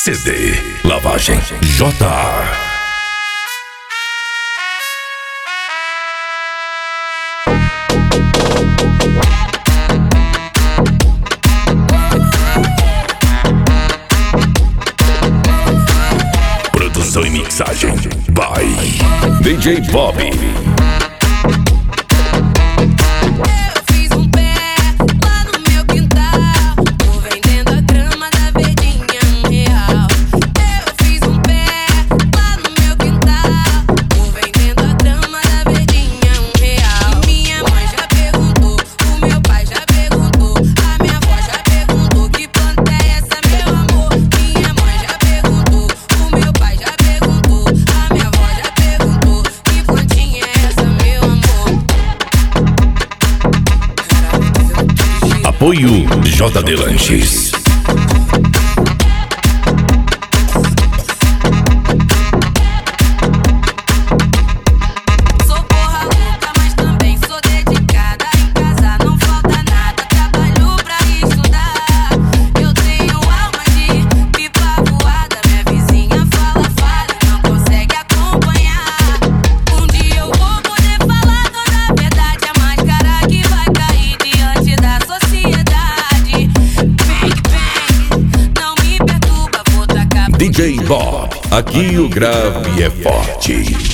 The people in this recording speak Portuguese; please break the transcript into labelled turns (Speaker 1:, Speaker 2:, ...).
Speaker 1: CD Lavagem J. Produção e mixagem by DJ Bob. Apoio JD Lanches.
Speaker 2: Sou porra louca, mas também sou dedicada. Em casa não falta nada, trabalho pra estudar. Eu tenho alma de pipa voada. Minha vizinha fala falha, não consegue acompanhar. Um dia eu vou poder falar toda a verdade. A máscara que vai cair diante da sociedade. Bang, bang, não me perturba, vou tacar.
Speaker 1: DJ Bob, aqui o grave é forte.